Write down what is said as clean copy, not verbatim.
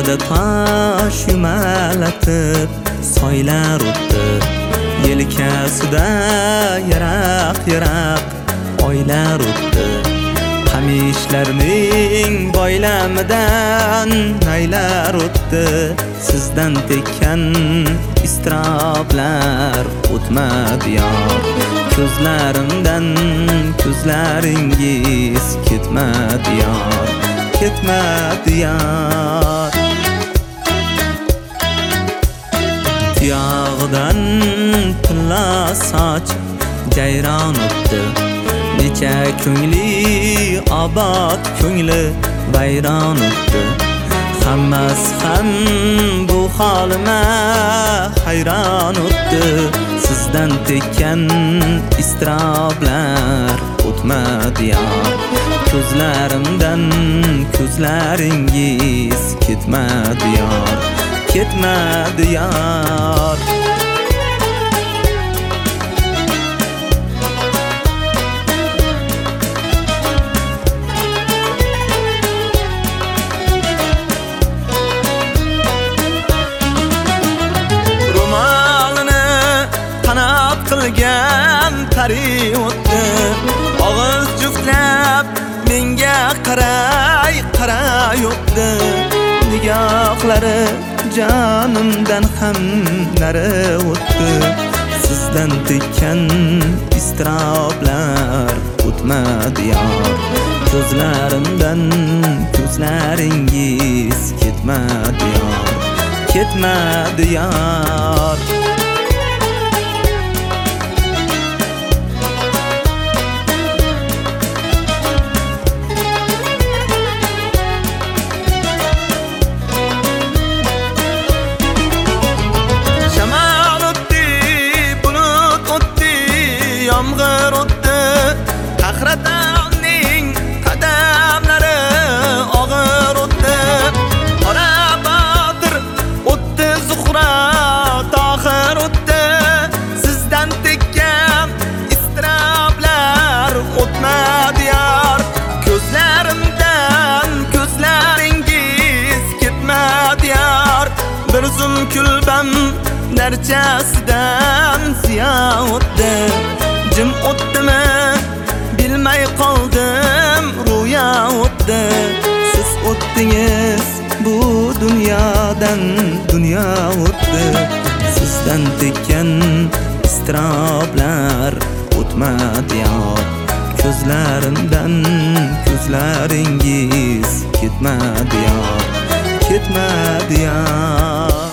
Ko'nglida tosh yumalatib soylar o'tdi. Yelkasida yaraq-yaraq oylar o'tdi. Qamishlarning boylamidan aylar o'tdi. Sizdan tekkan istiroblar o'tmadi yor. Ko'zlarimdan ko'zlaringiz ketmadi yor, ketmadi yor. Tuyog'idan tilla soch jayron o'tdi. Necha ko'ngli obod ko'ngli vayron o'tdi. Hammasi ham bu holima hayron o'tdi. Sizdan tekkan istiroblar o'tmadi yor. Ko'zlarimdan ko'zlaringiz ketmadi yor, ketmadi yor. Qilgan pari o'tdi. Og'iz juftlab menga qaray o'tdi. Nigohlari jonimdan ham nari o'tdi. Sizdan tekkan istiroblar o'tmadi yor. Ko'zlarimdan ko'zlaringiz ketmadi yor, ketmadi yor. Yomg'ir o'tdi, Qahratonning qadamlari og'ir o'tdi. Qora Botir o'tdi, Zuhra Tohir o'tdi. Sizdan tekkan istiroblar o'tmadi yor. Ko'zlarimdan ko'zlaringiz ketmadi yor. Bir zum kulbam narchasidan ziyon o'tdi. Jim o'tdimi bilmay qoldim, ro'ya o'tdi. Siz o'tdingiz bu dunyodan, dunyo o'tdi. Sizdan tekkan istiroblar o'tmadi yor. Ko'zlarimdan ko'zlaringiz ketmadi yor, ketmadi yor.